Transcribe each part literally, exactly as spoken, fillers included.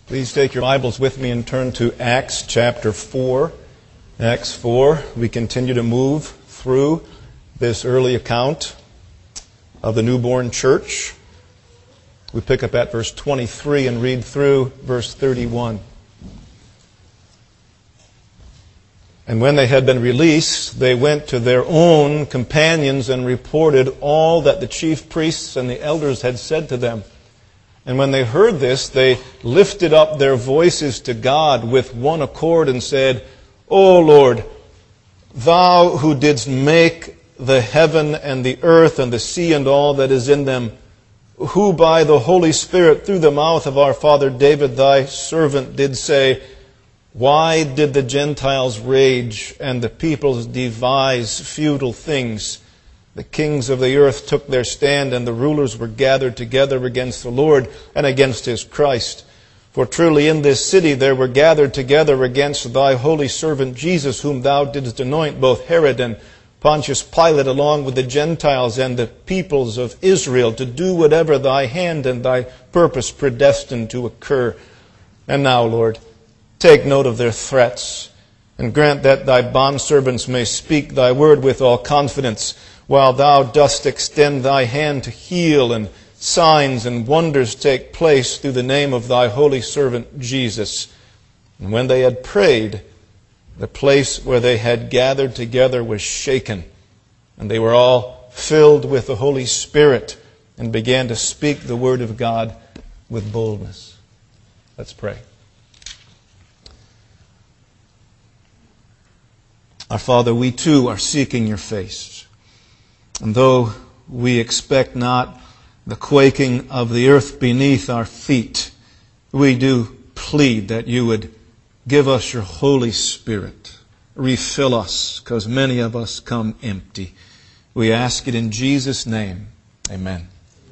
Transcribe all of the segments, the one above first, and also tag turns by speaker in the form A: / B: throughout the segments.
A: Please take your Bibles with me and turn to Acts chapter four. Acts four, we continue to move through this early account of the newborn church. We pick up at verse twenty-three and read through verse thirty-one. And when they had been released, they went to their own companions and reported all that the chief priests and the elders had said to them. And when they heard this, they lifted up their voices to God with one accord and said, O Lord, Thou who didst make the heaven and the earth and the sea and all that is in them, who by the Holy Spirit through the mouth of our father David thy servant did say, Why did the Gentiles rage and the peoples devise futile things? The kings of the earth took their stand, and the rulers were gathered together against the Lord and against His Christ. For truly in this city there were gathered together against thy holy servant Jesus, whom thou didst anoint, both Herod and Pontius Pilate, along with the Gentiles and the peoples of Israel, to do whatever thy hand and thy purpose predestined to occur. And now, Lord, take note of their threats, and grant that thy bondservants may speak thy word with all confidence, while thou dost extend thy hand to heal, and signs and wonders take place through the name of thy holy servant Jesus. And when they had prayed, the place where they had gathered together was shaken, and they were all filled with the Holy Spirit and began to speak the word of God with boldness. Let's pray. Our Father, we too are seeking your face. And though we expect not the quaking of the earth beneath our feet, we do plead that you would give us your Holy Spirit. Refill us, because many of us come empty. We ask it in Jesus' name. Amen.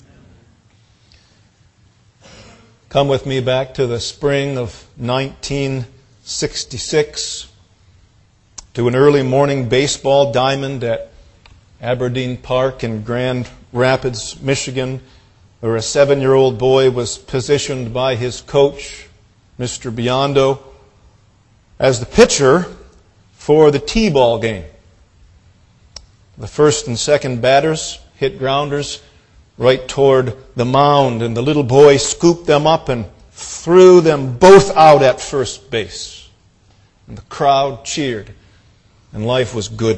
A: Come with me back to the spring of nineteen sixty-six, to an early morning baseball diamond at Aberdeen Park in Grand Rapids, Michigan, where a seven-year-old boy was positioned by his coach, Mister Biondo, as the pitcher for the T-ball game. The first and second batters hit grounders right toward the mound, and the little boy scooped them up and threw them both out at first base. And the crowd cheered, and life was good.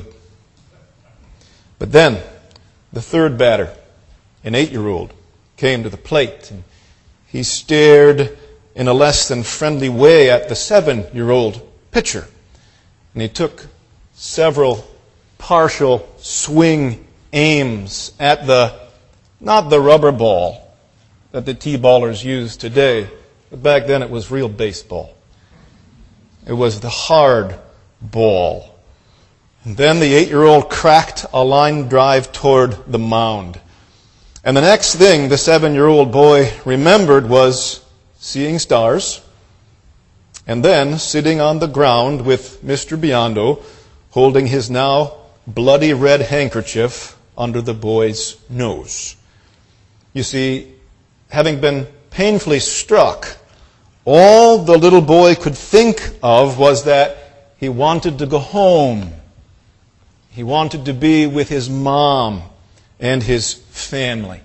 A: But then, the third batter, an eight-year-old, came to the plate, and he stared in a less than friendly way at the seven-year-old pitcher. And he took several partial swing aims at the, not the rubber ball that the T-ballers use today, but back then it was real baseball. It was the hard ball. And then the eight-year-old cracked a line drive toward the mound. And the next thing the seven-year-old boy remembered was seeing stars, and then sitting on the ground with Mister Biondo holding his now bloody red handkerchief under the boy's nose. You see, having been painfully struck, all the little boy could think of was that he wanted to go home. He wanted to be with his mom and his family.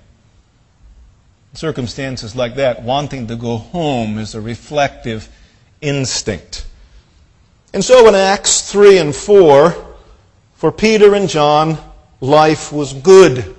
A: Circumstances like that, wanting to go home, is a reflective instinct. And so in Acts three and four, for Peter and John, life was good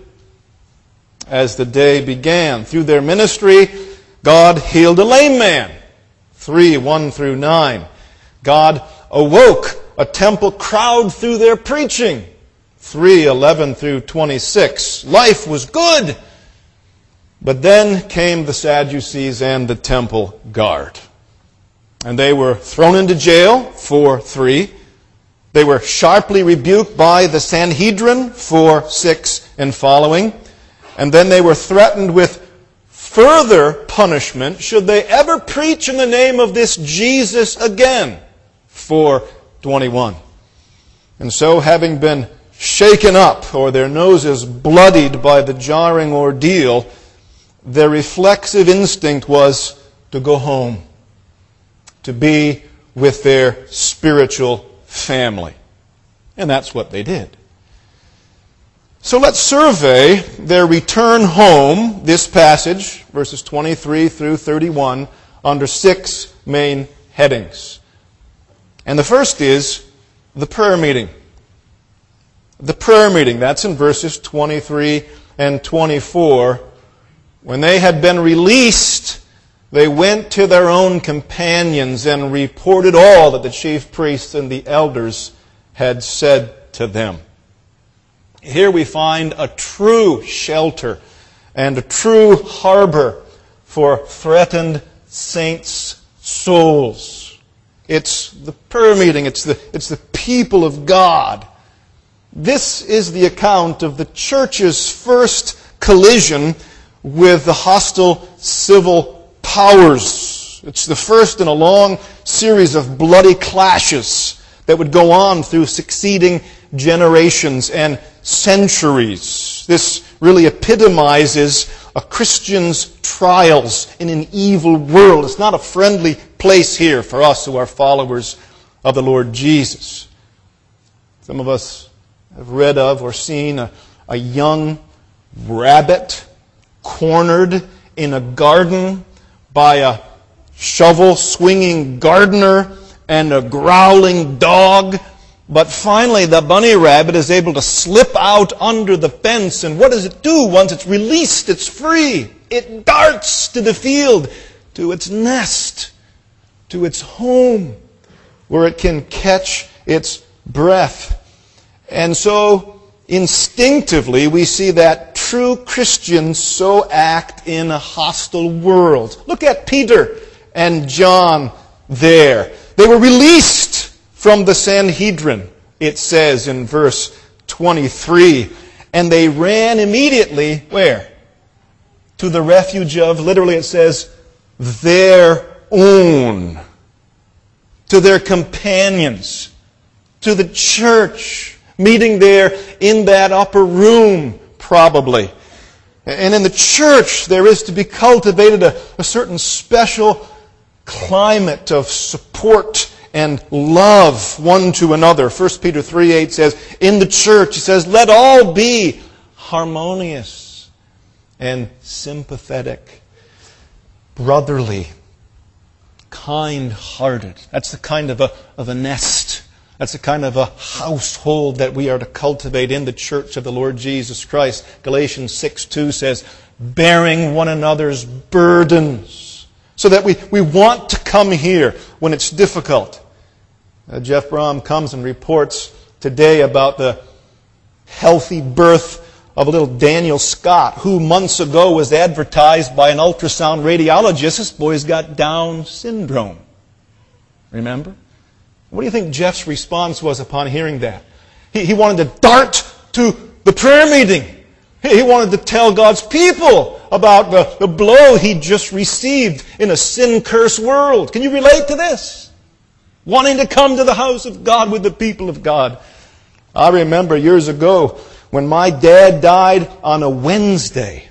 A: as the day began. Through their ministry, God healed a lame man. three, one through nine. God awoke a temple crowd through their preaching. three, eleven through twenty-six. Life was good. But then came the Sadducees and the temple guard. And they were thrown into jail, four, three. They were sharply rebuked by the Sanhedrin, four, six and following. And then they were threatened with further punishment should they ever preach in the name of this Jesus again, four, twenty-one. And so, having been shaken up, or their noses bloodied by the jarring ordeal, their reflexive instinct was to go home. to be with their spiritual family. And that's what they did. So let's survey their return home, this passage, verses twenty-three through thirty-one, under six main headings. And the first is the prayer meeting. The prayer meeting, that's in verses twenty-three and twenty-four. When they had been released, they went to their own companions and reported all that the chief priests and the elders had said to them. Here we find a true shelter and a true harbor for threatened saints' souls. It's the prayer meeting. It's the, it's the people of God. This is the account of the church's first collision with the hostile civil powers. It's the first in a long series of bloody clashes that would go on through succeeding generations and centuries. This really epitomizes a Christian's trials in an evil world. It's not a friendly place here for us who are followers of the Lord Jesus. Some of us have read of or seen a, a young rabbit cornered in a garden by a shovel-swinging gardener and a growling dog. But finally, the bunny rabbit is able to slip out under the fence. And what does it do once it's released? It's free. It darts to the field, to its nest, to its home, where it can catch its breath. And so, instinctively, we see that true Christians so act in a hostile world. Look at Peter and John there. They were released from the Sanhedrin, it says in verse twenty-three. And they ran immediately, where? To the refuge of, literally it says, their own. To their companions. To the church. Meeting there in that upper room, probably. And in the church, there is to be cultivated a, a certain special climate of support and love one to another. First Peter three eight says, in the church, it says, let all be harmonious and sympathetic, brotherly, kind-hearted. That's the kind of a, of a nest. That's the kind of a household that we are to cultivate in the church of the Lord Jesus Christ. Galatians six two says, bearing one another's burdens. So that we, we want to come here when it's difficult. Uh, Jeff Brom comes and reports today about the healthy birth of a little Daniel Scott, who months ago was advertised by an ultrasound radiologist. This boy's got Down syndrome. Remember? What do you think Jeff's response was upon hearing that? He, he wanted to dart to the prayer meeting. He, he wanted to tell God's people about the, the blow he just received in a sin-cursed world. Can you relate to this? Wanting to come to the house of God with the people of God. I remember years ago when my dad died on a Wednesday.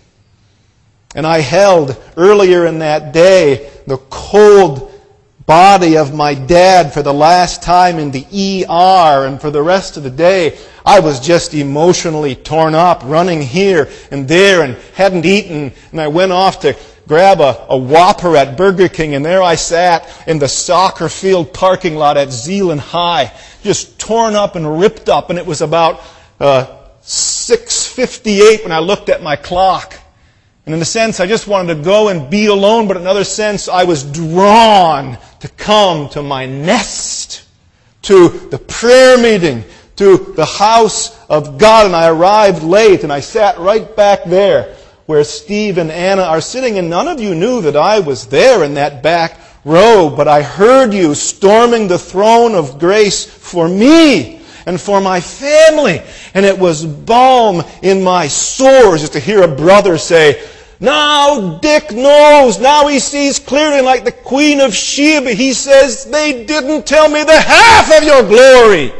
A: And I held earlier in that day the cold body of my dad for the last time in the E R, and for the rest of the day I was just emotionally torn up, running here and there and hadn't eaten, and I went off to grab a, a Whopper at Burger King, and there I sat in the soccer field parking lot at Zeeland High, just torn up and ripped up, and it was about uh, six fifty-eight when I looked at my clock. And in a sense, I just wanted to go and be alone, but in another sense, I was drawn to come to my nest, to the prayer meeting, to the house of God. And I arrived late, and I sat right back there where Steve and Anna are sitting, and none of you knew that I was there in that back row, but I heard you storming the throne of grace for me and for my family. And it was balm in my sores just to hear a brother say, now Dick knows, now he sees clearly like the Queen of Sheba. He says, they didn't tell me the half of your glory,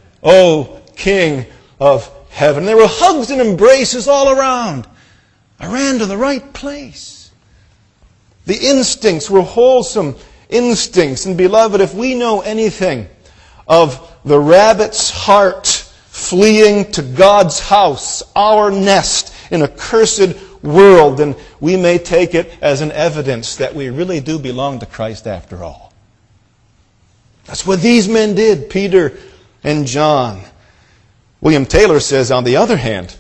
A: O King of heaven. There were hugs and embraces all around. I ran to the right place. The instincts were wholesome instincts. And beloved, if we know anything of the rabbit's heart fleeing to God's house, our nest in a cursed world, then we may take it as an evidence that we really do belong to Christ after all. That's what these men did, Peter and John. William Taylor says, on the other hand,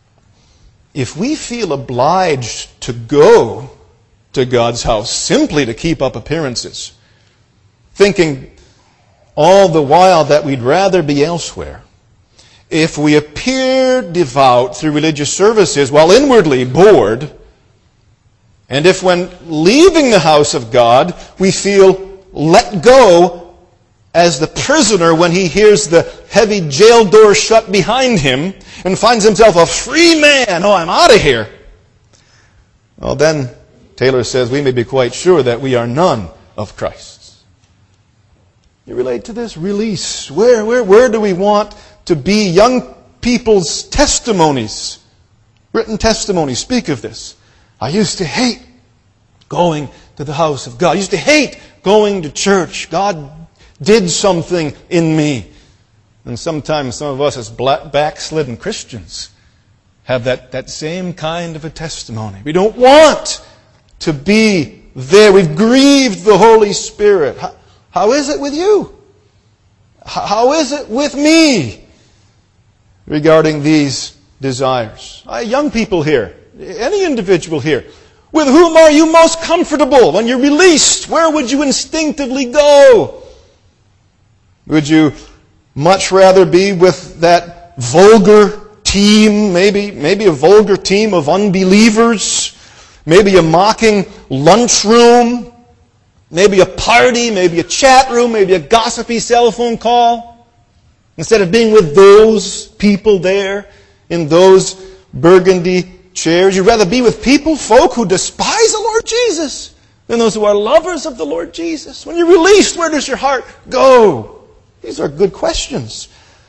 A: if we feel obliged to go to God's house simply to keep up appearances, thinking all the while that we'd rather be elsewhere, if we appear devout through religious services while inwardly bored, and if when leaving the house of God we feel let go as the prisoner when he hears the heavy jail door shut behind him and finds himself a free man, oh, I'm out of here, well then, Taylor says, we may be quite sure that we are none of Christ's. You relate to this? Release. Where, where, where do we want to be? Young people's testimonies, written testimonies, speak of this. I used to hate going to the house of God. I used to hate going to church. God did something in me. And sometimes some of us as black backslidden Christians have that, that same kind of a testimony. We don't want to be there. We've grieved the Holy Spirit. How, how is it with you? How, how is it with me regarding these desires? Uh, young people here, any individual here, with whom are you most comfortable when you're released? Where would you instinctively go? Would you much rather be with that vulgar team, maybe, maybe a vulgar team of unbelievers, maybe a mocking lunchroom, maybe a party, maybe a chat room, maybe a gossipy cell phone call, instead of being with those people there in those burgundy chairs? You'd rather be with people, folk who despise the Lord Jesus, than those who are lovers of the Lord Jesus. When you're released, where does your heart go? These are good questions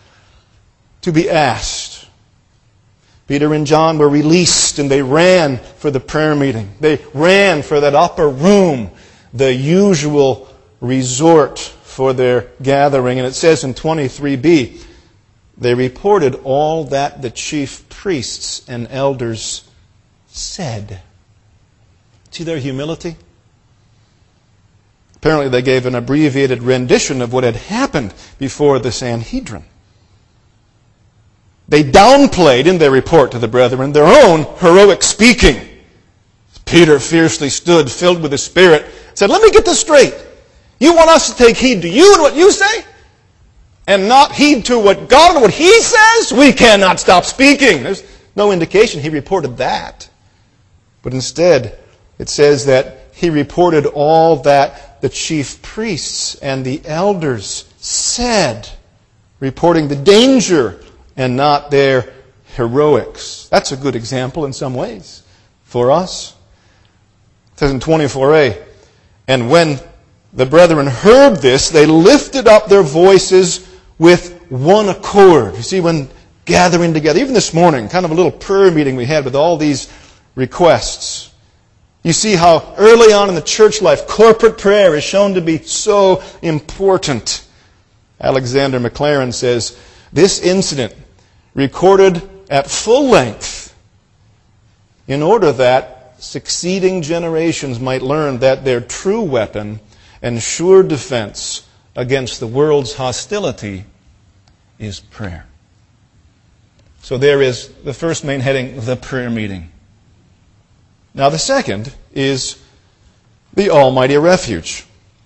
A: to be asked. Peter and John were released and they ran for the prayer meeting. They ran for that upper room, the usual resort for their gathering. And it says in twenty-three b, they reported all that the chief priests and elders said. See their humility? Apparently they gave an abbreviated rendition of what had happened before the Sanhedrin. They downplayed in their report to the brethren their own heroic speaking. Peter fiercely stood, filled with the Spirit, said, let me get this straight. You want us to take heed to you and what you say? And not heed to what God and what He says? We cannot stop speaking. There's no indication he reported that. But instead, it says that he reported all that the chief priests and the elders said, reporting the danger and not their heroics. That's a good example in some ways for us. It says in twenty-four a, and when the brethren heard this, they lifted up their voices with one accord. You see, when gathering together, even this morning, kind of a little prayer meeting we had with all these requests. You see how early on in the church life, corporate prayer is shown to be so important. Alexander Maclaren says, this incident recorded at full length in order that succeeding generations might learn that their true weapon and sure defense against the world's hostility is prayer. So there is the first main heading, the prayer meeting. Now the second is the Almighty Refuge.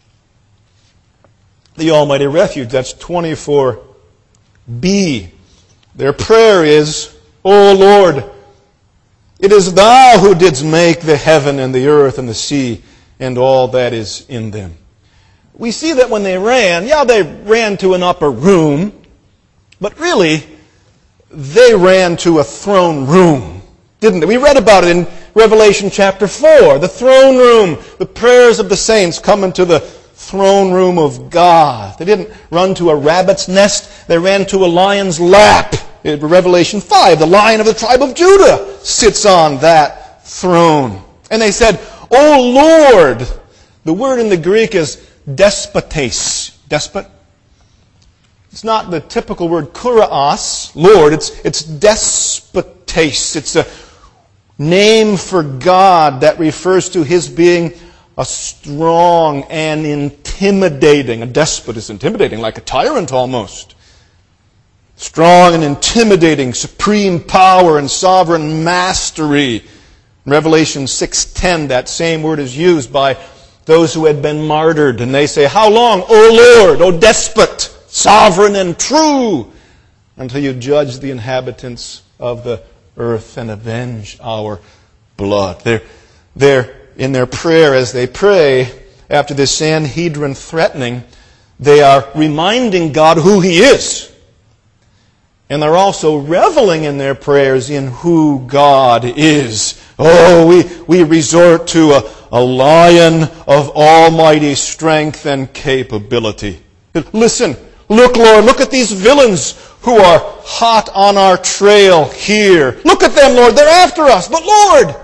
A: The Almighty Refuge, that's twenty-four b. Their prayer is, O Lord, it is Thou who didst make the heaven and the earth and the sea and all that is in them. We see that when they ran, yeah, they ran to an upper room, but really, they ran to a throne room, didn't they? We read about it in Revelation chapter four, the throne room, the prayers of the saints come into the throne room of God. They didn't run to a rabbit's nest, they ran to a lion's lap. In Revelation five, the Lion of the tribe of Judah sits on that throne. And they said, O Lord, The word in the Greek is despotes. Despot? It's not the typical word kurios, Lord. It's, it's despotes. It's a name for God that refers to His being a strong and intimidating. A despot is intimidating, like a tyrant almost. Strong and intimidating, supreme power and sovereign mastery. In Revelation six ten, that same word is used by those who had been martyred. And they say, how long, O Lord, O despot, sovereign and true, until you judge the inhabitants of the earth and avenge our blood. They're, they're in their prayer as they pray after this Sanhedrin threatening, they are reminding God who He is. And they're also reveling in their prayers in who God is. Oh, we, we resort to a, a lion of almighty strength and capability. Listen, look, Lord, look at these villains who are hot on our trail here. Look at them, Lord, they're after us. But Lord,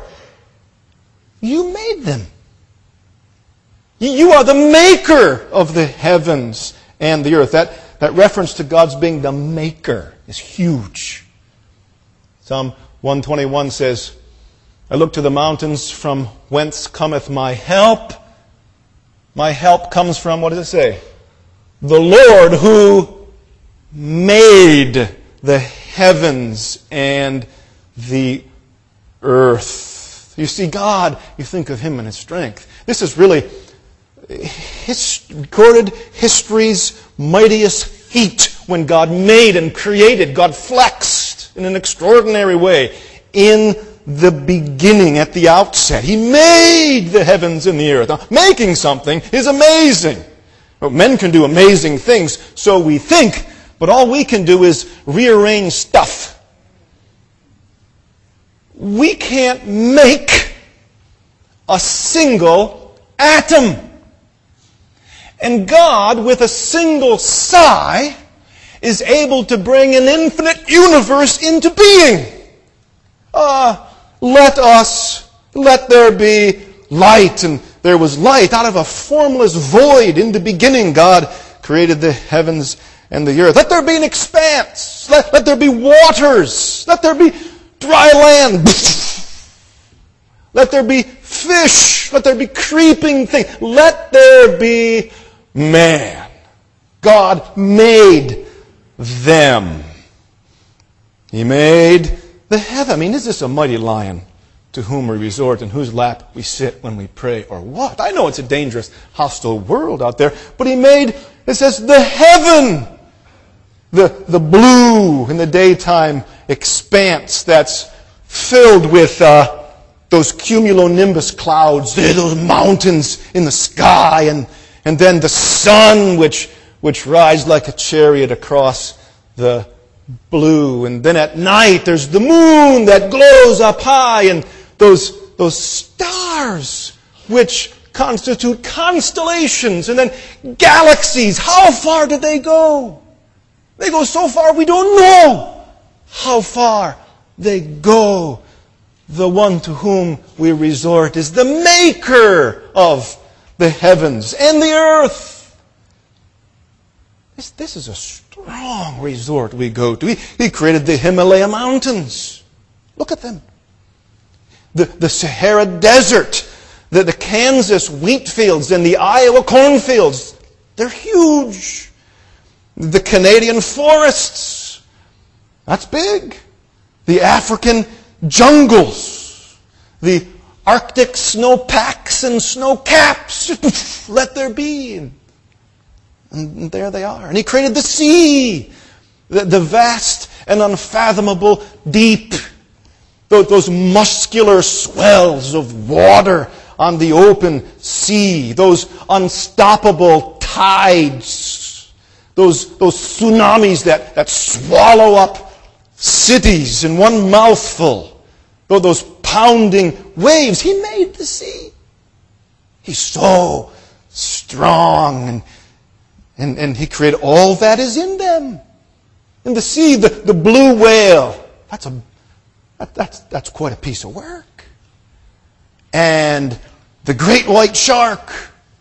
A: You made them. You are the maker of the heavens and the earth. That, that reference to God's being the maker is huge. Psalm one twenty-one says, I look to the mountains from whence cometh my help. My help comes from, what does it say? The Lord who made the heavens and the earth. You see, God, you think of Him and His strength. This is really his, recorded history's mightiest feat when God made and created. God flexed in an extraordinary way in the beginning, at the outset. He made the heavens and the earth. Now, making something is amazing. Well, men can do amazing things, so we think, but all we can do is rearrange stuff. We can't make a single atom. And God, with a single sigh, is able to bring an infinite universe into being. Uh, let us, let there be light. And there was light out of a formless void. In the beginning, God created the heavens and the earth. Let there be an expanse. Let, let there be waters. Let there be dry land. Let there be fish. Let there be creeping things. Let there be man. God made them. He made the heaven. I mean, is this a mighty lion to whom we resort and whose lap we sit when we pray, or what? I know it's a dangerous, hostile world out there, but He made, it says, the heaven. The, the blue in the daytime expanse that's filled with uh, those cumulonimbus clouds, those mountains in the sky, and, and then the sun which, which rides like a chariot across the blue. And then at night there's the moon that glows up high, and those, those stars which constitute constellations, and then galaxies. How far do they go? They go so far we don't know how far they go. The one to whom we resort is the maker of the heavens and the earth. This, this is a strong resort we go to. He, he created the Himalaya mountains. Look at them. The, the Sahara Desert, the, the Kansas wheat fields and the Iowa cornfields. They're huge. The Canadian forests. That's big. The African jungles. The Arctic snowpacks and snow caps. Let there be. And, and there they are. And He created the sea. The, the vast and unfathomable deep. Those, those muscular swells of water on the open sea. Those unstoppable tides. Those, those tsunamis that, that swallow up cities in one mouthful. Those pounding waves. He made the sea. He's so strong. And, and, and He created all that is in them. In the sea, the, the blue whale. That's, a, that, that's, that's quite a piece of work. And the great white shark.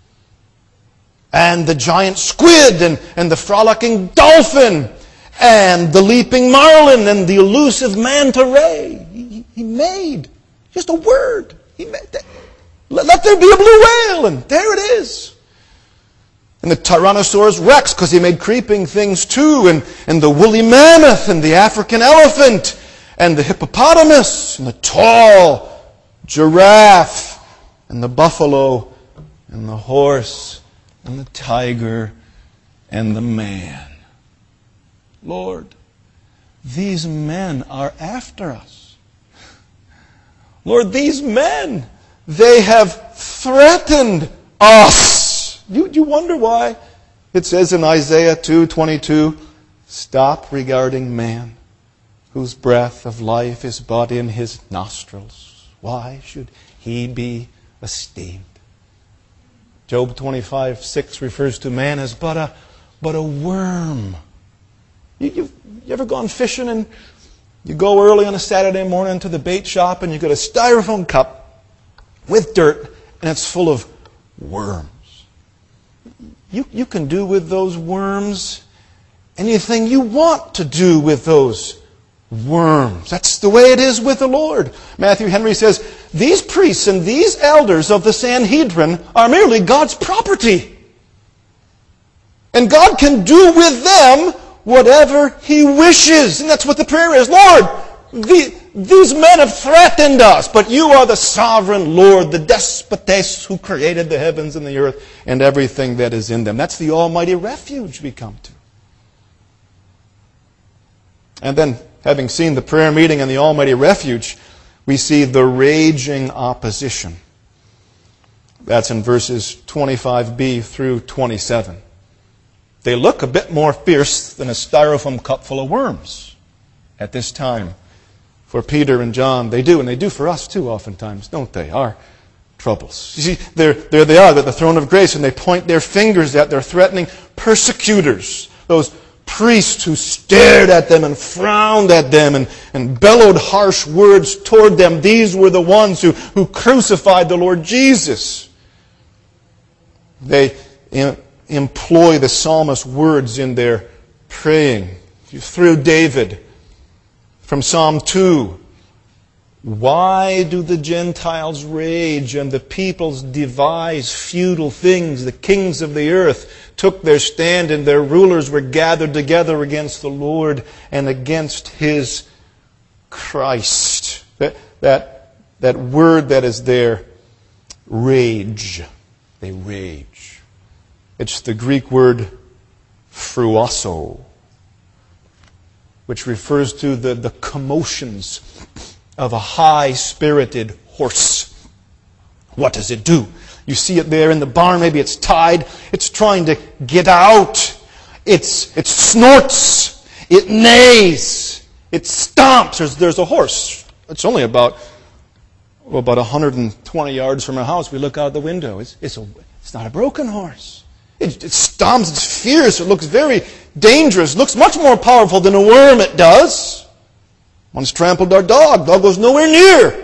A: and the giant squid, and, and the frolicking dolphin, and the leaping marlin, and the elusive manta ray. He, he made just a word. He made that. Let, let there be a blue whale, and there it is. And the Tyrannosaurus Rex, because he made creeping things too, and, and the woolly mammoth, and the African elephant, and the hippopotamus, and the tall giraffe, and the buffalo, and the horse, and the tiger, and the man. Lord, these men are after us. Lord, these men, they have threatened us. Do you, do you wonder why it says in Isaiah two twenty-two, stop regarding man, whose breath of life is but in his nostrils. Why should he be esteemed? Job twenty-five six refers to man as but a, but a worm. You, you've, you ever gone fishing and you go early on a Saturday morning to the bait shop and you get a styrofoam cup with dirt and it's full of worms. You, you can do with those worms anything you want to do with those worms. That's the way it is with the Lord. Matthew Henry says, these priests and these elders of the Sanhedrin are merely God's property. And God can do with them whatever He wishes. And that's what the prayer is. Lord, the, these men have threatened us, but you are the sovereign Lord, the despotes who created the heavens and the earth and everything that is in them. That's the almighty refuge we come to. And then, having seen the prayer meeting and the almighty refuge, we see the raging opposition. That's in verses twenty-five b through twenty-seven. They look a bit more fierce than a styrofoam cup full of worms at this time. For Peter and John, they do, and they do for us too oftentimes, don't they? Our troubles. You see, there, there they are at the throne of grace, and they point their fingers at their threatening persecutors, those priests who stared at them and frowned at them and, and bellowed harsh words toward them. These were the ones who, who crucified the Lord Jesus. They em- employ the psalmist's words in their praying. Through David, from Psalm two, why do the Gentiles rage and the peoples devise futile things? The kings of the earth took their stand and their rulers were gathered together against the Lord and against His Christ. That, that, that word that is there, rage. They rage. It's the Greek word fruasso, which refers to the, the commotions of a high-spirited horse. What does it do? You see it there in the barn. Maybe it's tied. It's trying to get out. It's, it snorts. It neighs. It stomps. There's, there's a horse. It's only about, well, about one hundred twenty yards from our house. We look out the window. It's, it's, a, it's not a broken horse. It, it stomps. It's fierce. It looks very dangerous. It looks much more powerful than a worm it does. Once trampled our dog. Dog goes nowhere near.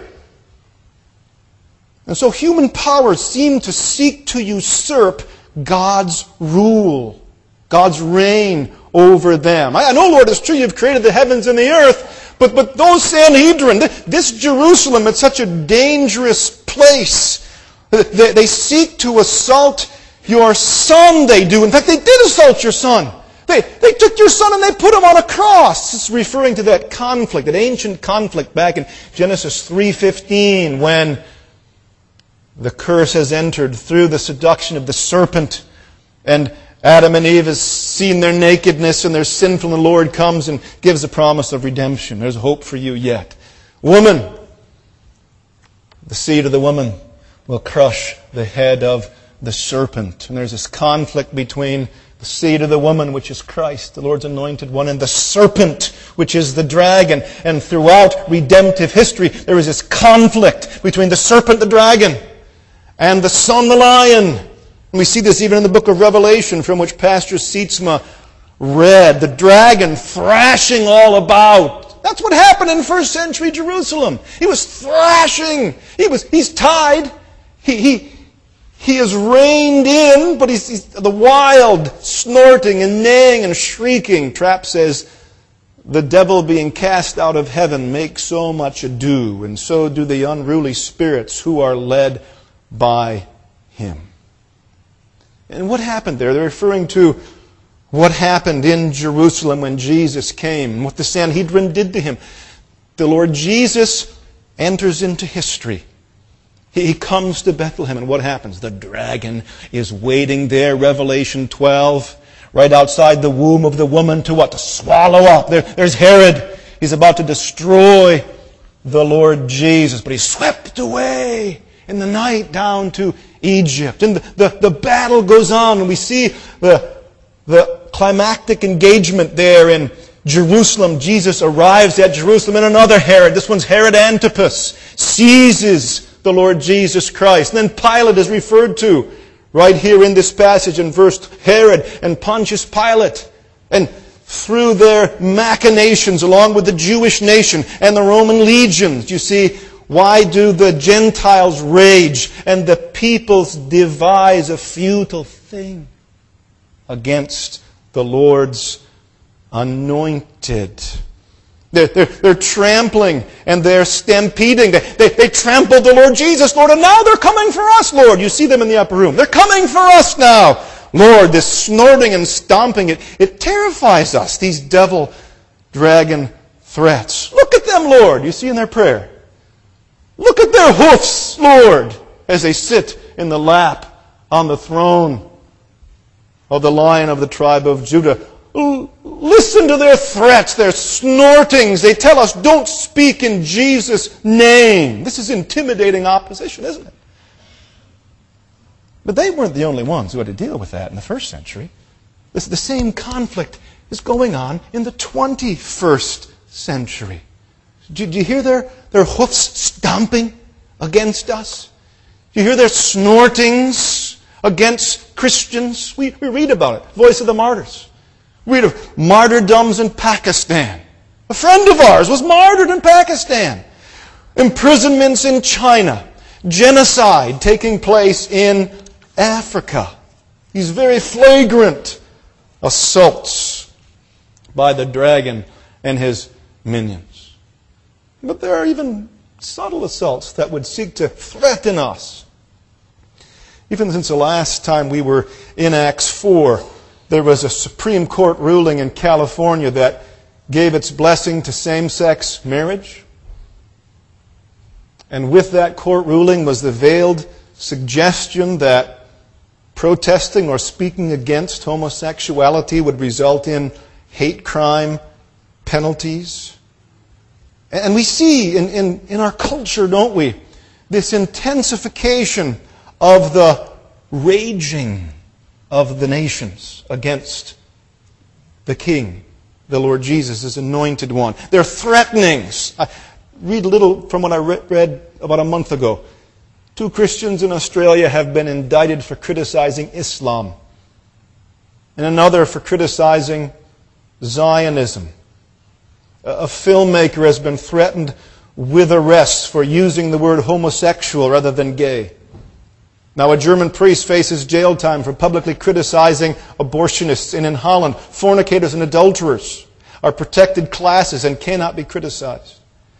A: And so human powers seem to seek to usurp God's rule, God's reign over them. I know, Lord, it's true you've created the heavens and the earth, but, but those Sanhedrin, this Jerusalem, it's such a dangerous place. They, they seek to assault your son, they do. In fact, they did assault your son. They, they took your son and they put him on a cross. It's referring to that conflict, that ancient conflict back in Genesis three fifteen, when the curse has entered through the seduction of the serpent, and Adam and Eve has seen their nakedness and their sinful, and the Lord comes and gives a promise of redemption. There's hope for you yet. Woman, the seed of the woman will crush the head of the serpent. And there's this conflict between the seed of the woman, which is Christ, the Lord's anointed one, and the serpent, which is the dragon. And throughout redemptive history, there is this conflict between the serpent, the dragon, and the son, the lion. And we see this even in the book of Revelation, from which Pastor Sietsma read. The dragon thrashing all about. That's what happened in first century Jerusalem. He was thrashing. He was, he's tied. He, he, He is reined in, but he's, he's the wild snorting and neighing and shrieking. Trapp says, the devil being cast out of heaven makes so much ado, and so do the unruly spirits who are led by him. And what happened there? They're referring to what happened in Jerusalem when Jesus came, and what the Sanhedrin did to him. The Lord Jesus enters into history. He comes to Bethlehem, and what happens? The dragon is waiting there, Revelation twelve, right outside the womb of the woman to what? To swallow up. There, there's Herod. He's about to destroy the Lord Jesus, but he's swept away in the night down to Egypt. And the, the, the battle goes on, and we see the, the climactic engagement there in Jerusalem. Jesus arrives at Jerusalem, and another Herod, this one's Herod Antipas, seizes the Lord Jesus Christ. And then Pilate is referred to right here in this passage in verse Herod and Pontius Pilate. And through their machinations along with the Jewish nation and the Roman legions, you see, why do the Gentiles rage and the peoples devise a futile thing against the Lord's anointed? They're, they're, they're trampling and they're stampeding. They, they, they trampled the Lord Jesus, Lord, and now they're coming for us, Lord. You see them in the upper room. They're coming for us now, Lord. This snorting and stomping, it, it terrifies us, these devil, dragon threats. Look at them, Lord. You see in their prayer. Look at their hoofs, Lord, as they sit in the lap on the throne of the Lion of the tribe of Judah. Listen to their threats, their snortings. They tell us, don't speak in Jesus' name. This is intimidating opposition, isn't it? But they weren't the only ones who had to deal with that in the first century. This, the same conflict is going on in the twenty-first century. Do, do you hear their, their hoofs stomping against us? Do you hear their snortings against Christians? We, we read about it. Voice of the Martyrs. We read of martyrdoms in Pakistan. A friend of ours was martyred in Pakistan. Imprisonments in China. Genocide taking place in Africa. These very flagrant assaults by the dragon and his minions. But there are even subtle assaults that would seek to threaten us. Even since the last time we were in Acts four, there was a Supreme Court ruling in California that gave its blessing to same-sex marriage. And with that court ruling was the veiled suggestion that protesting or speaking against homosexuality would result in hate crime penalties. And we see in, in, in our culture, don't we, this intensification of the raging of the nations against the King, the Lord Jesus, His anointed one. Their threatenings. I read a little from what I read about a month ago. Two Christians in Australia have been indicted for criticizing Islam, and another for criticizing Zionism. A filmmaker has been threatened with arrest for using the word homosexual rather than gay. Now a German priest faces jail time for publicly criticizing abortionists. And in Holland, fornicators and adulterers are protected classes and cannot be criticized.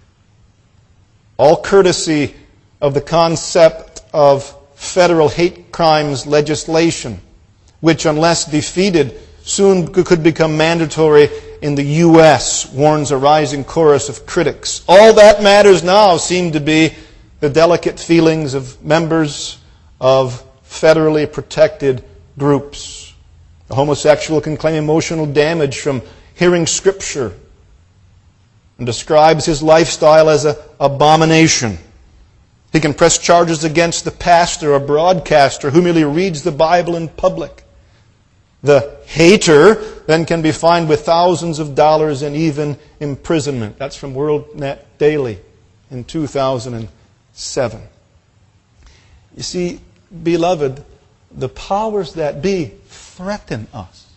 A: All courtesy of the concept of federal hate crimes legislation, which unless defeated soon could become mandatory in the U S, warns a rising chorus of critics. All that matters now seem to be the delicate feelings of members of federally protected groups. A homosexual can claim emotional damage from hearing Scripture and describes his lifestyle as an abomination. He can press charges against the pastor or broadcaster who merely reads the Bible in public. The hater then can be fined with thousands of dollars and even imprisonment. That's from WorldNet Daily in two thousand seven. You see, beloved, the powers that be threaten us.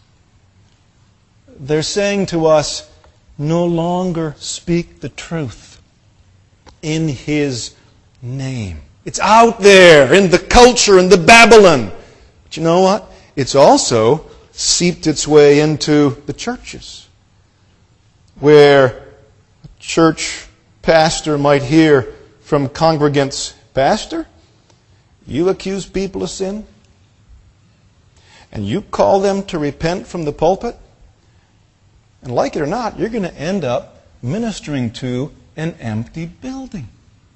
A: They're saying to us, no longer speak the truth in His name. It's out there in the culture, in the Babylon. But you know what? It's also seeped its way into the churches, where a church pastor might hear from congregants, "Pastor, you accuse people of sin, and you call them to repent from the pulpit, and like it or not, you're going to end up ministering to an empty building."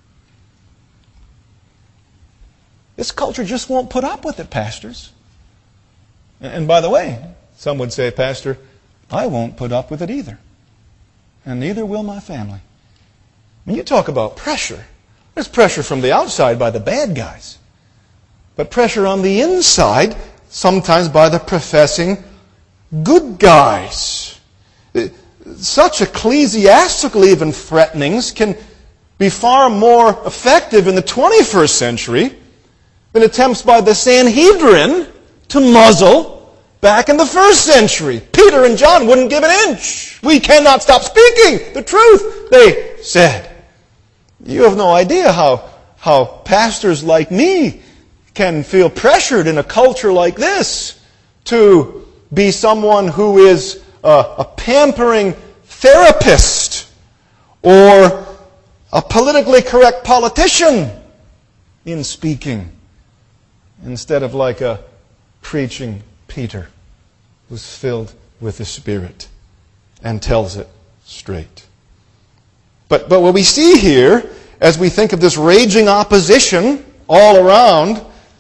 A: This culture just won't put up with it, pastors. And by the way, some would say, "Pastor, I won't put up with it either. And neither will my family." When you talk about pressure, there's pressure from the outside by the bad guys. But pressure on the inside, sometimes by the professing good guys. Such ecclesiastical even threatenings can be far more effective in the twenty-first century than attempts by the Sanhedrin to muzzle back in the first century. Peter and John wouldn't give an inch. "We cannot stop speaking the truth," they said. You have no idea how, how pastors like me can feel pressured in a culture like this to be someone who is a, a pampering therapist or a politically correct politician in speaking, instead of like a preaching Peter who's filled with the Spirit and tells it straight. But, but what we see here, as we think of this raging opposition all around,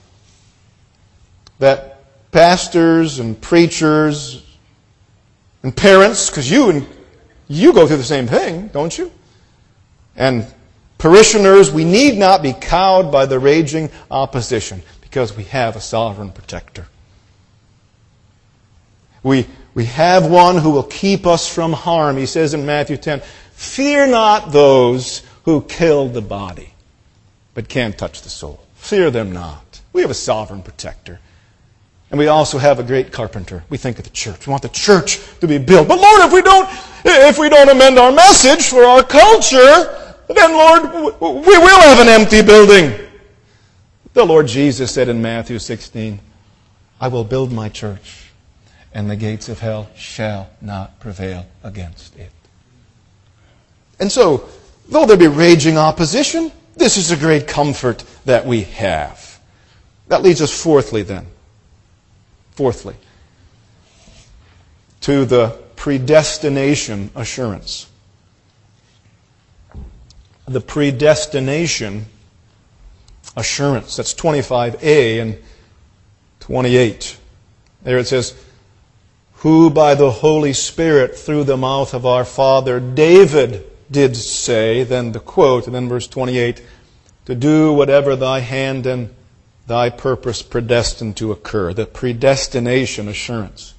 A: that pastors and preachers and parents, because you and you go through the same thing, don't you? And parishioners, we need not be cowed by the raging opposition, because we have a sovereign protector. We, we have one who will keep us from harm. He says in Matthew ten, "Fear not those who kill the body, but can't touch the soul. Fear them not." We have a sovereign protector. And we also have a great carpenter. We think of the church. We want the church to be built. But Lord, if we don't, if we don't amend our message for our culture, then Lord, we will have an empty building. The Lord Jesus said in Matthew sixteen, "I will build my church, and the gates of hell shall not prevail against it." And so, though there be raging opposition, this is a great comfort that we have. That leads us fourthly then. Fourthly, to the predestination assurance. The predestination assurance. That's twenty-five A and twenty-eight. There it says, "Who by the Holy Spirit through the mouth of our father David did say," then the quote, and then verse twenty-eight, "to do whatever thy hand and thy purpose predestined to occur." The predestination assurance.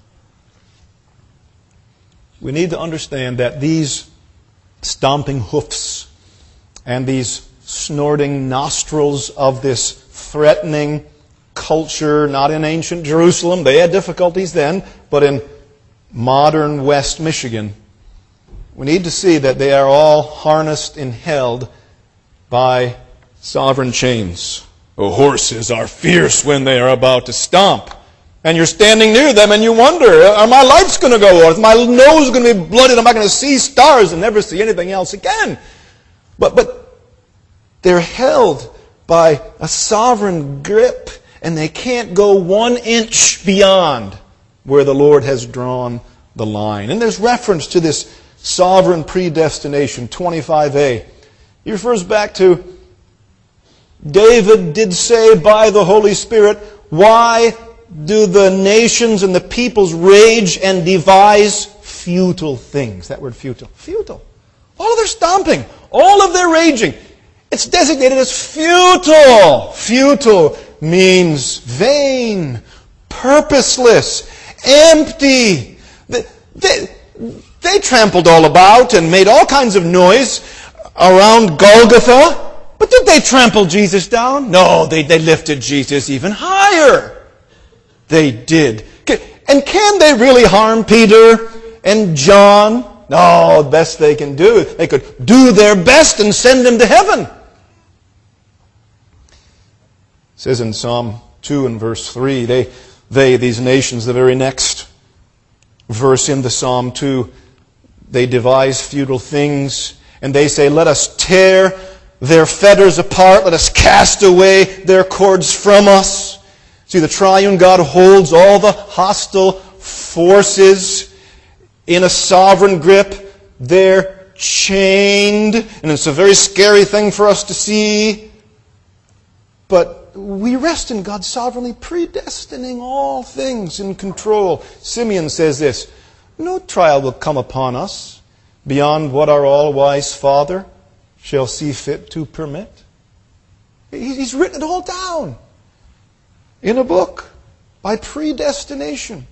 A: We need to understand that these stomping hoofs and these snorting nostrils of this threatening culture, not in ancient Jerusalem, they had difficulties then, but in modern West Michigan, we need to see that they are all harnessed and held by sovereign chains. The horses are fierce when they are about to stomp. And you're standing near them and you wonder, are my lights going to go off? Is my nose going to be blooded? Am I going to see stars and never see anything else again? But, but they're held by a sovereign grip, and they can't go one inch beyond where the Lord has drawn the line. And there's reference to this sovereign predestination, twenty-five A. He refers back to David did say by the Holy Spirit, "Why do the nations and the peoples rage and devise futile things?" That word futile. Futile. All of their stomping, all of their raging, it's designated as futile. Futile means vain, purposeless, empty. They, they, they trampled all about and made all kinds of noise around Golgotha. But did they trample Jesus down? No, they, they lifted Jesus even higher. They did. And can they really harm Peter and John? No, the best they can do, they could do their best and send them to heaven. It says in Psalm two and verse three, they, they, these nations, the very next verse in the Psalm two, they devise futile things, and they say, let us tear their fetters apart, let us cast away their cords from us. See, the triune God holds all the hostile forces in a sovereign grip. They're chained, and it's a very scary thing for us to see. But we rest in God sovereignly predestining all things in control. Simeon says this, no trial will come upon us beyond what our all-wise Father shall see fit to permit. He's written it all down in a book by predestination.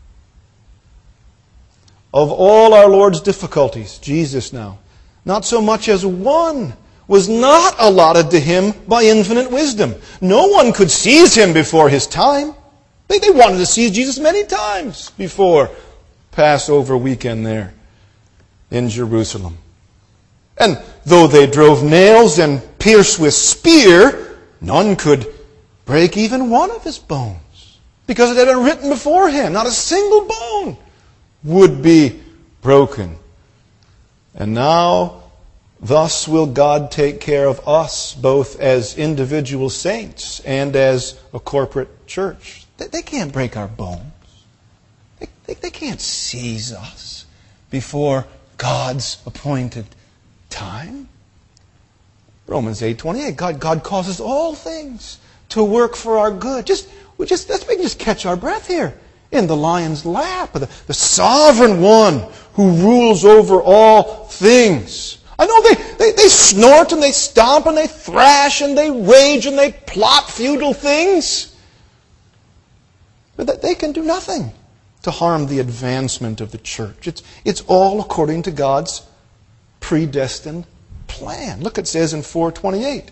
A: Of all our Lord's difficulties, Jesus now, not so much as one was not allotted to him by infinite wisdom. No one could seize him before his time. They, they wanted to seize Jesus many times before Passover weekend there in Jerusalem. And though they drove nails and pierced with spear, none could break even one of his bones, because it had been written beforehand, not a single bone would be broken. And now, thus will God take care of us, both as individual saints and as a corporate church. They, they can't break our bones. They, they, they can't seize us before God's appointed time. Romans eight twenty-eight, God, God causes all things to work for our good. Just, we just, let's we can just catch our breath here. In the lion's lap, the, the sovereign one who rules over all things. I know they, they, they snort and they stomp and they thrash and they rage and they plot futile things. But they can do nothing to harm the advancement of the church. It's, it's all according to God's predestined plan. Look, it says in four twenty-eight.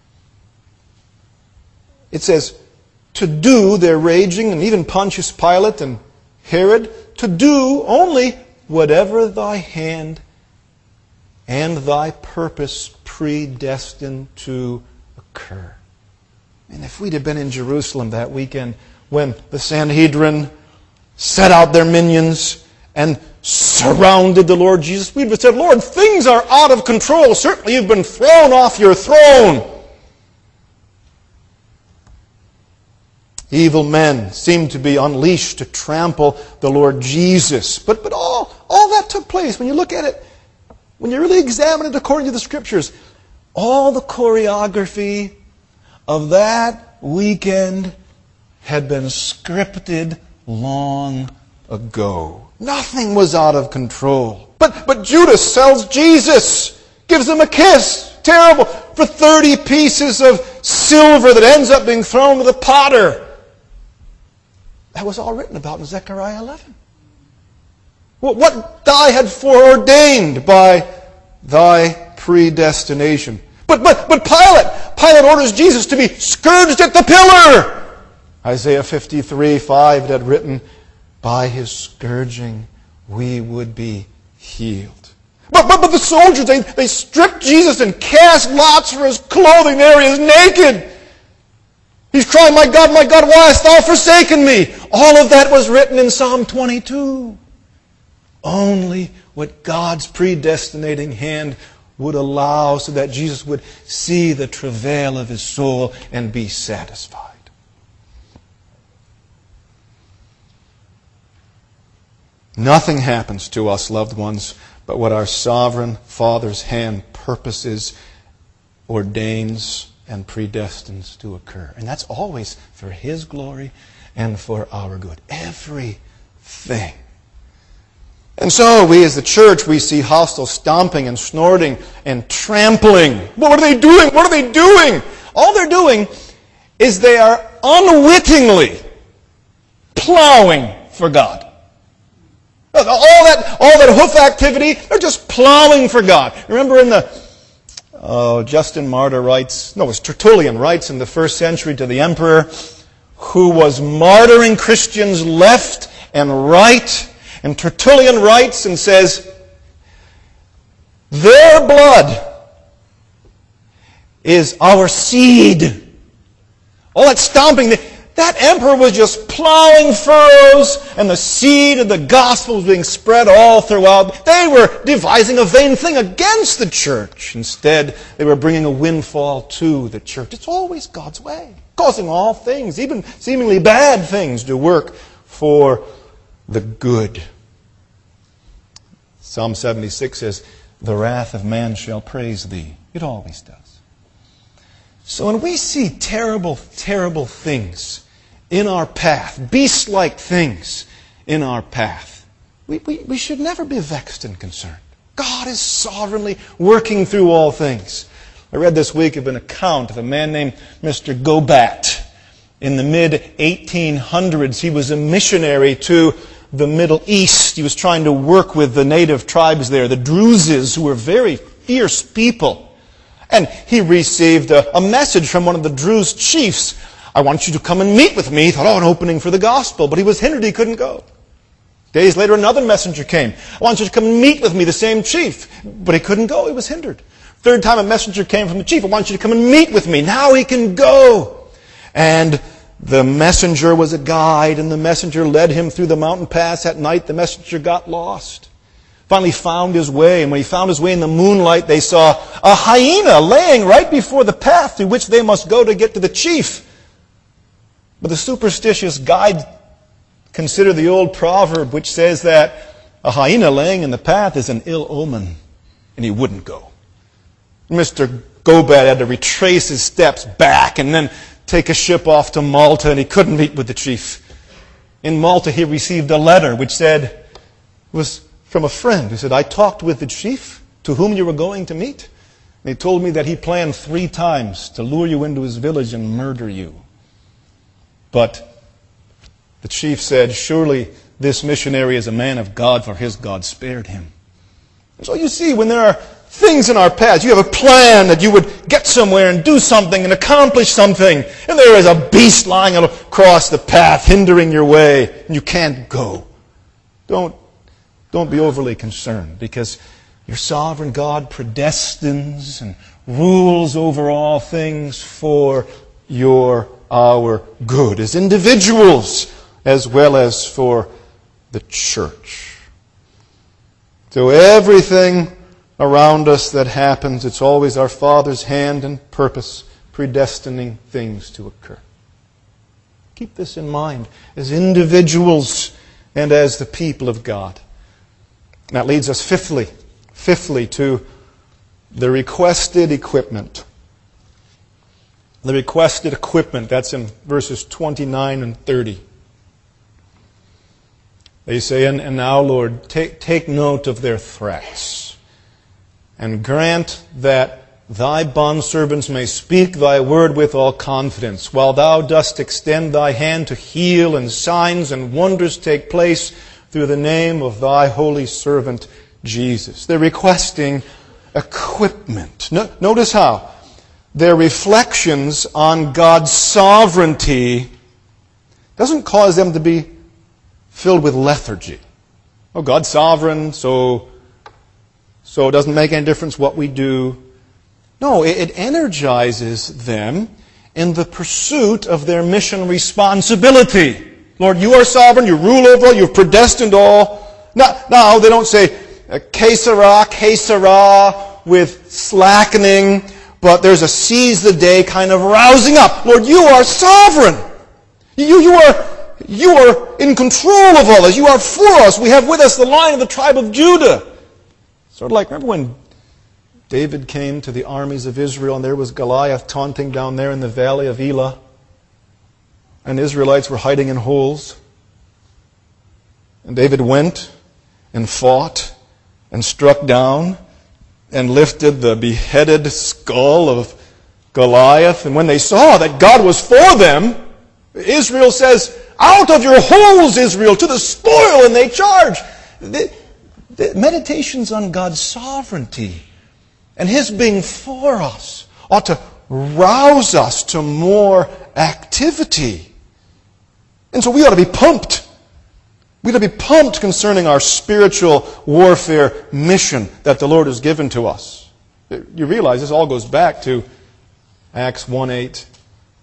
A: It says, to do their raging, and even Pontius Pilate and Herod, to do only whatever thy hand and thy purpose predestined to occur. And if we'd have been in Jerusalem that weekend when the Sanhedrin set out their minions and surrounded the Lord Jesus, we'd have said, Lord, things are out of control. Certainly you've been thrown off your throne. Evil men seem to be unleashed to trample the Lord Jesus. But, but all, all that took place. When you look at it, when you really examine it according to the Scriptures, all the choreography of that weekend had been scripted long ago. Nothing was out of control. But, but Judas sells Jesus, gives him a kiss, terrible, for thirty pieces of silver that ends up being thrown to the potter. That was all written about in Zechariah eleven. What thou had foreordained by thy predestination. But, but, but Pilate, Pilate orders Jesus to be scourged at the pillar. Isaiah fifty-three five had written, by his scourging we would be healed. But, but, but the soldiers, they, they stripped Jesus and cast lots for his clothing. There he is naked. He's crying, my God, my God, why hast thou forsaken me? All of that was written in Psalm twenty-two. Only what God's predestinating hand would allow so that Jesus would see the travail of his soul and be satisfied. Nothing happens to us, loved ones, but what our sovereign Father's hand purposes, ordains, and predestines to occur. And that's always for his glory and for our good. Everything. And so we as the church, we see hostile stomping and snorting and trampling. What are they doing? What are they doing? All they're doing is they are unwittingly plowing for God. All that, all that hoof activity, they're just plowing for God. Remember in the, oh, Justin Martyr writes, no, it was Tertullian writes in the first century to the emperor, who was martyring Christians left and right. And Tertullian writes and says, their blood is our seed. All that stomping, that emperor was just plowing furrows, and the seed of the gospel was being spread all throughout. They were devising a vain thing against the church. Instead, they were bringing a windfall to the church. It's always God's way, causing all things, even seemingly bad things, to work for the good. Psalm seventy-six says, "The wrath of man shall praise thee." It always does. So when we see terrible, terrible things in our path, beast-like things in our path, we, we, we should never be vexed and concerned. God is sovereignly working through all things. I read this week of an account of a man named Mister Gobat. In the mid eighteen hundreds, he was a missionary to the Middle East. He was trying to work with the native tribes there, the Druzes, who were very fierce people. And he received a, a message from one of the Druze chiefs. "I want you to come and meet with me." He thought, oh, an opening for the gospel. But he was hindered. He couldn't go. Days later, another messenger came. "I want you to come and meet with me," the same chief. But he couldn't go. He was hindered. Third time, a messenger came from the chief. "I want you to come and meet with me." Now he can go. And the messenger was a guide, and the messenger led him through the mountain pass. At night, the messenger got lost. Finally found his way, and when he found his way in the moonlight, they saw a hyena laying right before the path through which they must go to get to the chief. But the superstitious guide considered the old proverb which says that a hyena laying in the path is an ill omen, and he wouldn't go. Mister Gobat had to retrace his steps back and then take a ship off to Malta, and he couldn't meet with the chief. In Malta, he received a letter which said, it was from a friend who said, "I talked with the chief to whom you were going to meet. And he told me that he planned three times to lure you into his village and murder you. But the chief said, surely this missionary is a man of God, for his God spared him." And so you see, when there are things in our paths, you have a plan that you would get somewhere and do something and accomplish something, and there is a beast lying across the path hindering your way, and you can't go. Don't Don't be overly concerned, because your sovereign God predestines and rules over all things for your, our good, as individuals as well as for the church. So everything around us that happens, it's always our Father's hand and purpose predestining things to occur. Keep this in mind as individuals and as the people of God. And that leads us fifthly, fifthly to the requested equipment. The requested equipment, that's in verses twenty-nine and thirty. They say, and, and now, Lord, take, take note of their threats, and grant that thy bondservants may speak thy word with all confidence, while thou dost extend thy hand to heal, and signs and wonders take place through the name of thy holy servant Jesus. They're requesting equipment. No, notice how their reflections on God's sovereignty doesn't cause them to be filled with lethargy. Oh, God's sovereign, so, so it doesn't make any difference what we do. No, it, it energizes them in the pursuit of their mission responsibility. Lord, you are sovereign, you rule over all, you've predestined all. Now, now they don't say, que sera, que sera, with slackening, but there's a seize the day kind of rousing up. Lord, you are sovereign. You, you, are, you are in control of all this. You are for us. We have with us the Lion of the tribe of Judah. Sort of like, remember when David came to the armies of Israel and there was Goliath taunting down there in the valley of Elah? And the Israelites were hiding in holes. And David went and fought and struck down and lifted the beheaded skull of Goliath. And when they saw that God was for them, Israel says, out of your holes, Israel, to the spoil, and they charge. The, the meditations on God's sovereignty and His being for us ought to rouse us to more activity. And so we ought to be pumped. We ought to be pumped concerning our spiritual warfare mission that the Lord has given to us. You realize this all goes back to Acts one eight.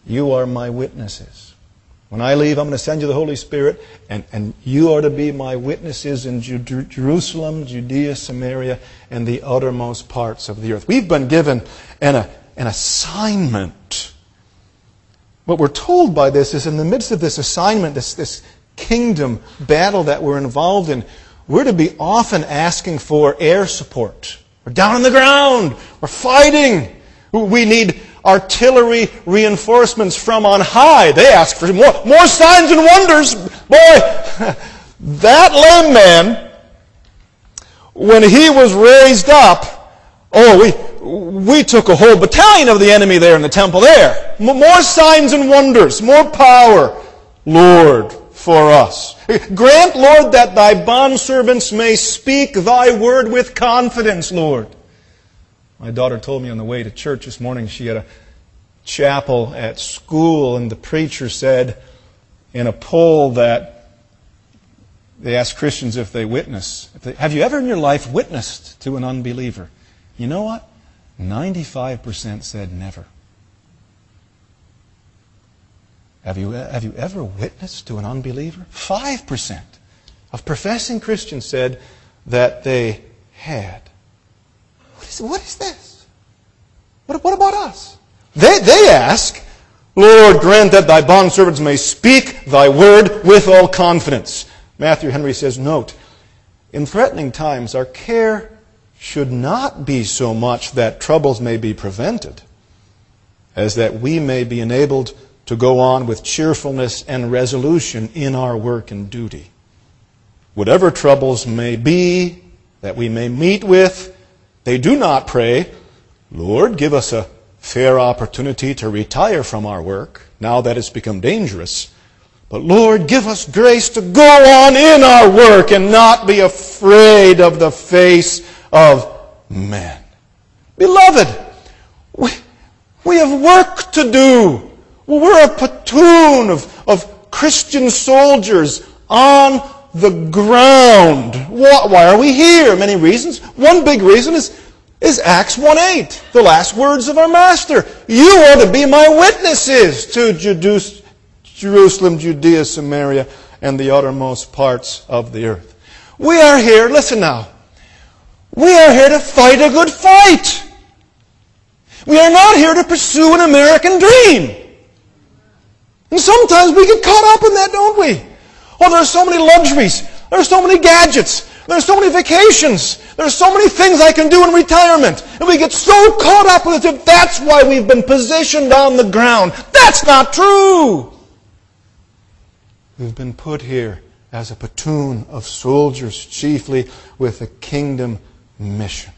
A: you are my witnesses. When I leave, I'm going to send you the Holy Spirit, and, and you are to be my witnesses in Ju- Jerusalem, Judea, Samaria, and the uttermost parts of the earth. We've been given an, a, an assignment. What we're told by this is in the midst of this assignment, this, this kingdom battle that we're involved in, we're to be often asking for air support. We're down on the ground. We're fighting. We need artillery reinforcements from on high. They ask for more, more signs and wonders. Boy, that lame man, when he was raised up, oh, we we took a whole battalion of the enemy there in the temple there. More signs and wonders, more power, Lord, for us. Grant, Lord, that thy bondservants may speak thy word with confidence, Lord. My daughter told me on the way to church this morning she had a chapel at school, and the preacher said in a poll that they asked Christians if they witness. If they, have you ever in your life witnessed to an unbeliever? You know what? ninety-five percent said never. Have you, have you ever witnessed to an unbeliever? five percent of professing Christians said that they had. What is, what is this? What, what about us? They, they ask, Lord, grant that thy bondservants may speak thy word with all confidence. Matthew Henry says, note, in threatening times, our care should not be so much that troubles may be prevented, as that we may be enabled to go on with cheerfulness and resolution in our work and duty. Whatever troubles may be that we may meet with, they do not pray, Lord, give us a fair opportunity to retire from our work, now that it's become dangerous. But Lord, give us grace to go on in our work and not be afraid of the face of men. Beloved, we, we have work to do. We're a platoon of, of Christian soldiers on the ground. Why are we here? Many reasons. One big reason is, is Acts one eight, the last words of our Master. You are to be my witnesses to Judeus, Jerusalem, Judea, Samaria, and the uttermost parts of the earth. We are here, listen now, we are here to fight a good fight. We are not here to pursue an American dream. And sometimes we get caught up in that, don't we? Oh, there are so many luxuries. There are so many gadgets. There are so many vacations. There are so many things I can do in retirement. And we get so caught up with it that that's why we've been positioned on the ground. That's not true. We've been put here as a platoon of soldiers, chiefly with a kingdom mission.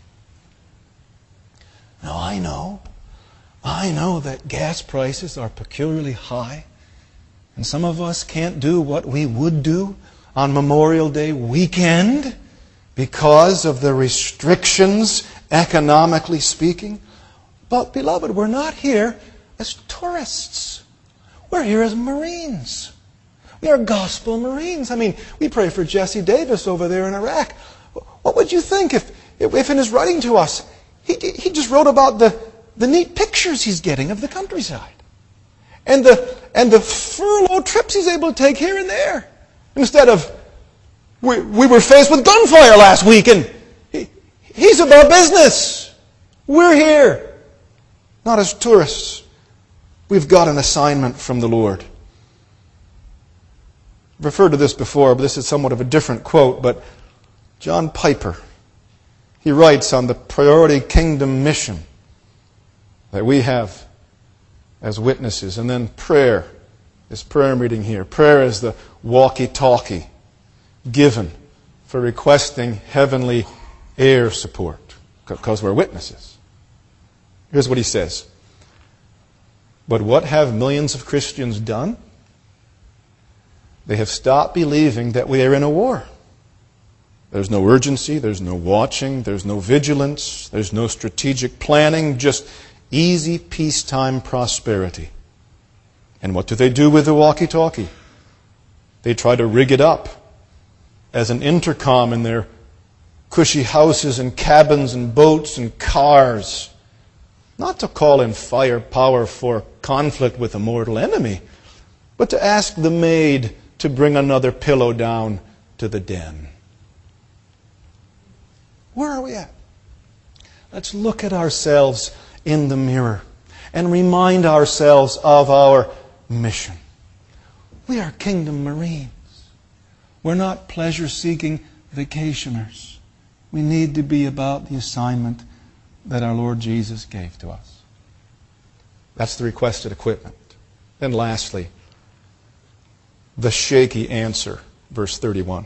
A: Now, I know, I know that gas prices are peculiarly high, and some of us can't do what we would do on Memorial Day weekend because of the restrictions, economically speaking. But, beloved, we're not here as tourists. We're here as Marines. We are gospel Marines. I mean, we pray for Jesse Davis over there in Iraq. What would you think if, if in his writing to us, he, he just wrote about the, the neat pictures he's getting of the countryside and the, and the furlough trips he's able to take here and there, instead of, we, we were faced with gunfire last week and he, he's about business. We're here, not as tourists. We've got an assignment from the Lord. I've referred to this before, but this is somewhat of a different quote. But John Piper, he writes on the priority kingdom mission that we have as witnesses. And then prayer, this prayer meeting here. Prayer is the walkie-talkie given for requesting heavenly air support because we're witnesses. Here's what he says. But what have millions of Christians done? They have stopped believing that we are in a war. There's no urgency, there's no watching, there's no vigilance, there's no strategic planning, just easy peacetime prosperity. And what do they do with the walkie-talkie? They try to rig it up as an intercom in their cushy houses and cabins and boats and cars. not to call in firepower for conflict with a mortal enemy, but to ask the maid to bring another pillow down to the den. Where are we at? Let's look at ourselves in the mirror and remind ourselves of our mission. We are Kingdom Marines. We're not pleasure-seeking vacationers. We need to be about the assignment that our Lord Jesus gave to us. That's the requested equipment. Then lastly, the shaky answer, verse thirty-one.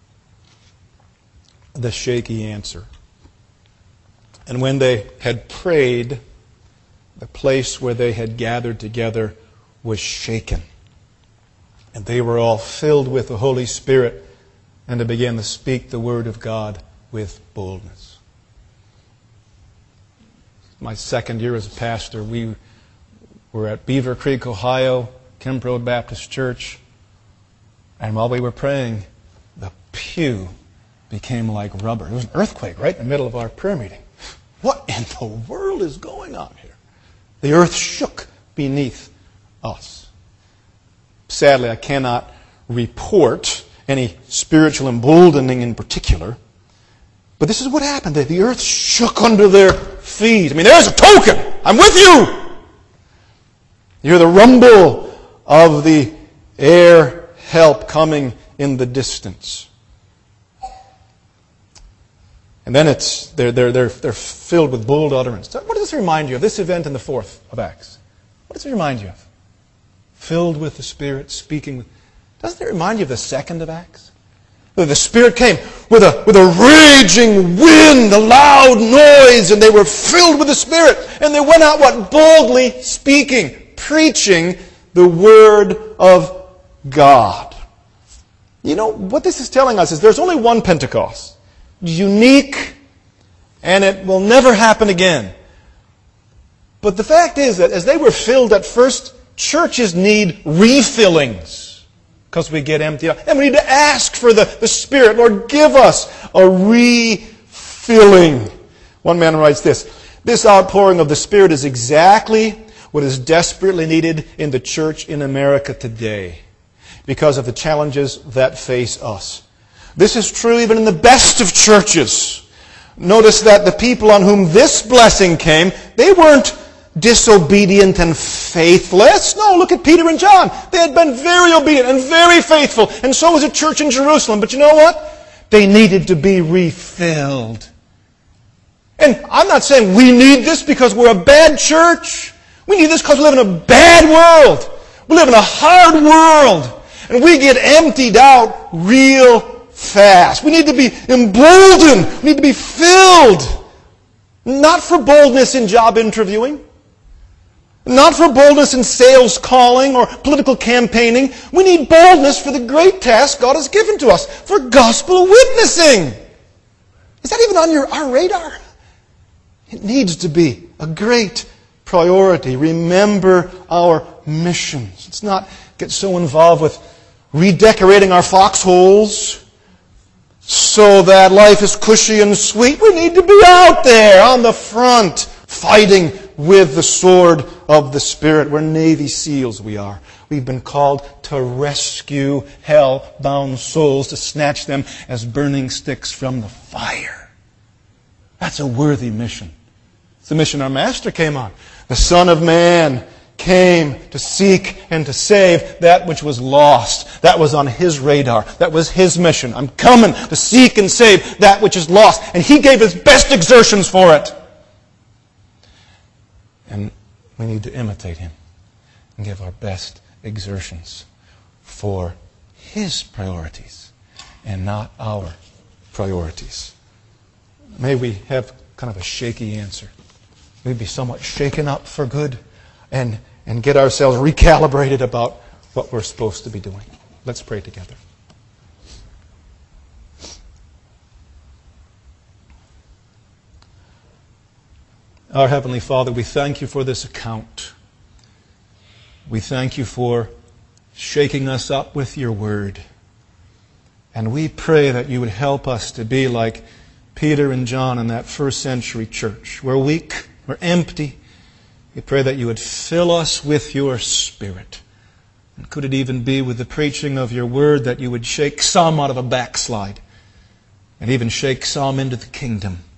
A: The shaky answer. And when they had prayed, the place where they had gathered together was shaken. And they were all filled with the Holy Spirit and they began to speak the word of God with boldness. My second year as a pastor, we were at Beaver Creek, Ohio, Kemp Road Baptist Church. And while we were praying, the pew became like rubber. There was an earthquake right in the middle of our prayer meeting. What in the world is going on here? The earth shook beneath us. Sadly, I cannot report any spiritual emboldening in particular. But this is what happened. The earth shook under their feet. I mean, there's a token. I'm with you. You hear the rumble of the air help coming in the distance. And then it's they're, they're, they're, they're filled with bold utterance. What does this remind you of, this event in the fourth of Acts? What does it remind you of? Filled with the Spirit, speaking with... Doesn't it remind you of the second of Acts? The Spirit came with a, with a raging wind, a loud noise, and they were filled with the Spirit. And they went out, what? Boldly speaking, preaching the Word of God. You know, what this is telling us is there's only one Pentecost. Unique, and it will never happen again. But the fact is that as they were filled at first, churches need refillings because we get emptied out. And we need to ask for the, the Spirit. Lord, give us a refilling. One man writes this, this outpouring of the Spirit is exactly what is desperately needed in the church in America today because of the challenges that face us. This is true even in the best of churches. Notice that the people on whom this blessing came, they weren't disobedient and faithless. No, look at Peter and John. They had been very obedient and very faithful. And so was the church in Jerusalem. But you know what? They needed to be refilled. And I'm not saying we need this because we're a bad church. We need this because we live in a bad world. We live in a hard world. And we get emptied out real fast. We need to be emboldened. We need to be filled. Not for boldness in job interviewing. Not for boldness in sales calling or political campaigning. We need boldness for the great task God has given to us, for gospel witnessing. Is that even on your our radar? It needs to be a great priority. Remember our missions. Let's not get so involved with redecorating our foxholes so that life is cushy and sweet. We need to be out there on the front, fighting with the sword of the Spirit. We're Navy SEALs, we are. We've been called to rescue hell-bound souls, to snatch them as burning sticks from the fire. That's a worthy mission. It's the mission our Master came on. The Son of Man came to seek and to save that which was lost. That was on His radar. That was His mission. I'm coming to seek and save that which is lost. And He gave His best exertions for it. And we need to imitate Him and give our best exertions for His priorities and not our priorities. May we have kind of a shaky answer. May we be somewhat shaken up for good and, and get ourselves recalibrated about what we're supposed to be doing. Let's pray together. Our Heavenly Father, we thank You for this account. We thank You for shaking us up with Your Word. And we pray that You would help us to be like Peter and John in that first century church. We're weak, we're empty, We pray that you would fill us with your Spirit. And could it even be with the preaching of your word that you would shake some out of a backslide and even shake some into the kingdom?